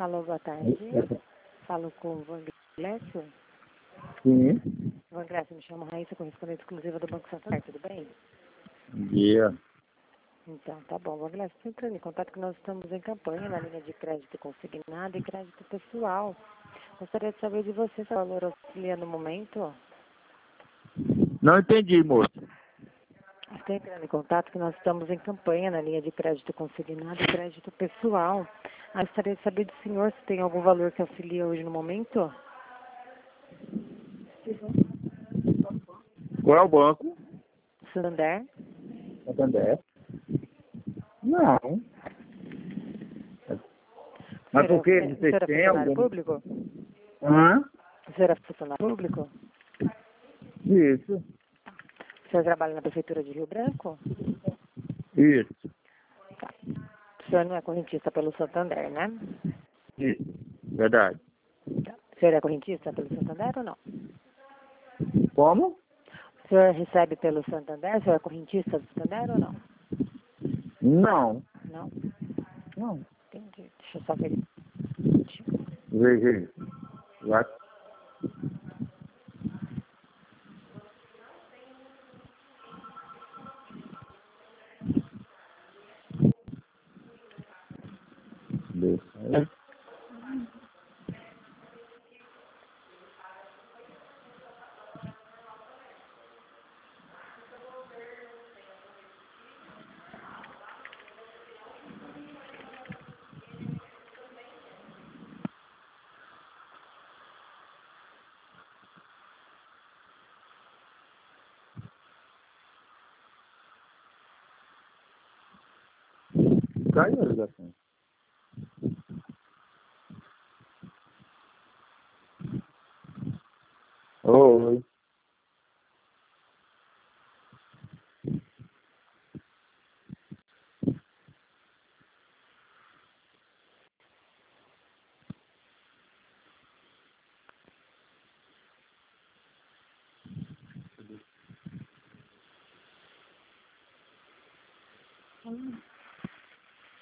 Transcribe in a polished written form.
Alô, boa tarde. Falo com o Vanglécio. Sim. Vanglécio, me chamo Raíssa, correspondente exclusiva do Banco Santander, tudo bem? Dia. Então, tá bom. Vanglécio, estou entrando em contato que nós estamos em campanha na linha de crédito consignado e crédito pessoal. Gostaria de saber de você se o valor auxilia no momento. Não entendi, moço. Estou entrando em contato que nós estamos em campanha na linha de crédito consignado e crédito pessoal. Gostaria de saber do senhor se tem algum valor que auxilia hoje no momento. Qual é o banco? Santander. Santander. Não. Mas por que O vocês senhor é têm funcionário algum... público? Hã? O senhor é funcionário público? Isso. O senhor trabalha na Prefeitura de Rio Branco? Isso. O senhor não é correntista pelo Santander, né? Isso. Verdade. Tá. O senhor é correntista pelo Santander ou não? Como? O senhor recebe pelo Santander? O senhor é correntista do Santander ou não? Não. Não? Não. Entendi. Deixa eu só ver. Veja. Vai. Deixa. Caiu a ligação. Oi.